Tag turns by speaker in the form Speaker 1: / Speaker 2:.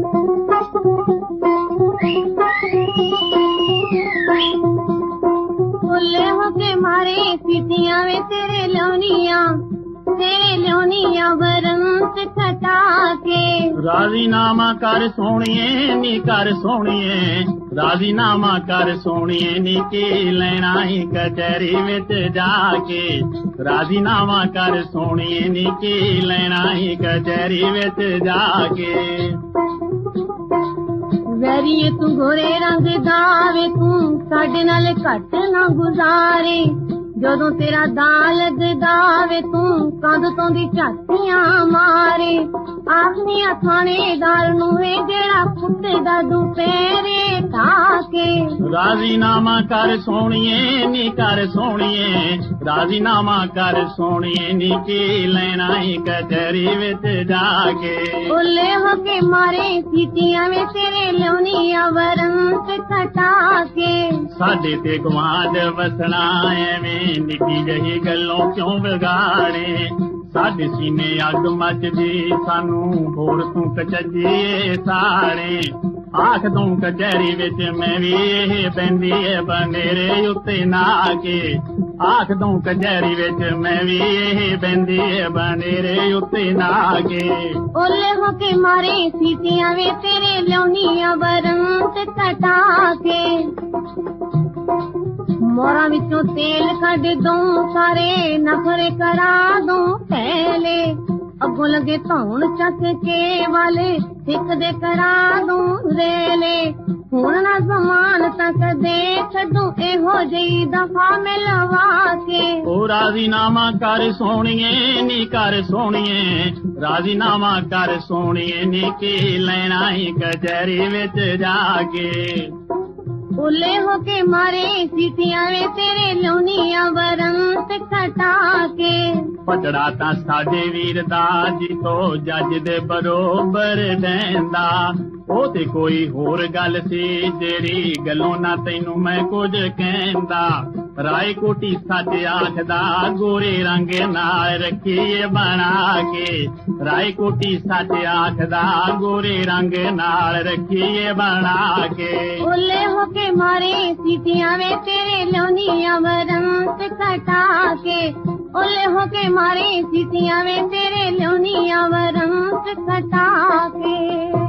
Speaker 1: बोले हो के मारे सीटियां वे तेरे लियोनिया बरंत खटा के।
Speaker 2: राजीनामा कर सोनिए नी कर सोनिए, राजीनामा कर सोनिए नी की लेना ही कचहरी विच जाके। राजीनामा कर सोनिए नी की लेना ही कचहरी विच जाके।
Speaker 1: वैरीए तू गोरे रंग दा वे तू साडे नाल घट ना गुजारे। ਜਦੋਂ ਤੇਰਾ ਦਾ ਲੱਗਦਾ ਵੇ ਤੂੰ ਕੰਧ ਤੋਂ ਦੀ ਝਾਤੀਆਂ ਮਾਰੇ। ਆਖਨੀਆਂ ਥਾਣੇਦਾਰ ਨੂੰ ਵੇ ਜਿਹੜਾ ਕੁੱਟਦਾ ਦੁਪਹਿਰੇ ਢਾਕੇ।
Speaker 2: ਰਾਜ਼ੀਨਾਮਾ ਕਰ ਸੋਹਣੀਏ ਨੀ ਕਰ ਸੋਹਣੀਏ, ਰਾਜ਼ੀਨਾਮਾ ਕਰ ਸੋਹਣੀਏ ਨੀ ਕੀ ਲੈਣਾ ਈ ਕਚਹਿਰੀ ਵਿੱਚ ਜਾ ਕੇ।
Speaker 1: ਬੋਲੇ ਹੋ ਕੇ ਮਾਰੇ ਸੀਟੀਆਂ ਵੇ ਤੇਰੇ ਲਿਆਉਣੀਆਂ ਵਰੰਤ ਖਟਾ ਕੇ।
Speaker 2: ਸਾਡੇ ਤੇ ਗਵਾਂਢ ਵਸਣਾ ਐਵੇਂ ਨਿੱਕੀ ਜਿਹੀ ਗੱਲੋਂ ਕਿਉਂ ਵਿਗਾੜੇ। ਸਾਡੇ ਸੀਨੇ ਅੱਗ ਮੱਚਦੀ ਸਾਨੂੰ ਹੋਰ ਤੂੰ ਕਚੱਜੀਏ ਸਾੜੇ। ਆਖ ਦੂੰ ਕਚਹਿਰੀ ਵਿੱਚ ਮੈਂ ਵੀ ਇਹ ਪੈਂਦੀ ਏ ਬਨੇਰੇ ਉੱਤੇ ਨਾ ਕੇ। ਆਖ ਦੂੰ ਕਚਹਿਰੀ ਵਿੱਚ ਮੈਂ ਵੀ ਇਹ ਪੈਂਦੀ ਏ ਬਨੇਰੇ ਉੱਤੇ ਨਾ ਕੇ।
Speaker 1: ਓਲੇ ਹੋ ਕੇ ਮਾਰੇ ਸੀਟੀਆਂ ਵੇ ਤੇਰੇ ਲਿਆਉਣੀਆਂ ਬਰੰਤ ਕਟਾ ਕੇ। ਮੋਰਾਂ ਵਿੱਚੋਂ ਤੇਲ ਕੱਢ ਦੂੰ ਸਾਰੇ ਨਖਰੇ ਕਰਾ ਦੂੰ ਪਹਿਲੇ। ਅੱਗੋਂ ਲੱਗੇ ਧੌਣ ਚੱਕ ਕੇ ਵਾਲੇ ਸਿੱਖ ਦੇ ਕਰਾ ਦੂੰ ਰੇਲੇ। ਹੁਣ ਨਾ ਜ਼ਮਾਨ ਤੱਕ ਦੇਖ ਦੂੰ ਇਹੋ ਜਿਹੀ ਦਫਾ ਮਿਲਵਾ ਕੇ।
Speaker 2: ਉਹ ਰਾਜ਼ੀਨਾਮਾ ਕਰ ਸੋਹਣੀਏ ਨੀ ਕਰ ਸੋਹਣੀਏ, ਰਾਜ਼ੀਨਾਮਾ ਕਰ ਸੋਹਣੀਏ ਨੀ ਕੀ ਲੈਣਾ ਈ ਕਚਹਿਰੀ ਵਿੱਚ ਜਾ ਕੇ।
Speaker 1: ਓਲੇ ਹੋ ਕੇ ਮਾਰੇ ਸੀਟੀਆਂ ਵੇ ਤੇਰੇ ਲਿਆਉਣੀਆਂ ਬਰੰਤ ਖਟਾ ਕੇ।
Speaker 2: ਪਟੜਾ ਤਾਂ ਸਾਡੇ ਵੀਰ ਦਾ ਜੀ ਤੋਂ ਜੱਜ ਦੇ ਬਰੋਬਰ ਰਹਿੰਦਾ। ਉਹ ਤੇ ਕੋਈ ਹੋਰ ਗੱਲ ਸੀ ਜਿਹੜੀ ਗੱਲੋਂ ਨਾ ਤੈਨੂੰ ਮੈਂ ਕੁਝ ਕਹਿੰਦਾ। ਰਾਏ ਕੋਟੀ ਸੱਚ ਆਖਦਾ ਗੋਰੇ ਰੰਗ ਨਾਲ ਰੱਖੀਏ ਬਣਾ ਕੇ। ਰਾਏ ਕੋਟੀ ਸੱਚ ਆਖਦਾ ਗੋਰੇ ਰੰਗ ਨਾਲ ਰੱਖੀਏ ਬਣਾ ਕੇ।
Speaker 1: ਓਲੇ ਹੋ ਕੇ ਮਾਰੇ ਸੀਟੀਆਂ ਵੇ ਤੇਰੇ ਲਿਆਉਣੀਆਂ ਬਰੰਤ ਖਟਾ ਕੇ। ਓਲੇ ਹੋ ਕੇ ਮਾਰੇ ਸੀਟੀਆਂ ਵੇ ਤੇਰੇ ਲਿਆਉਣੀਆਂ ਬਰੰਤ ਖਟਾ ਕੇ।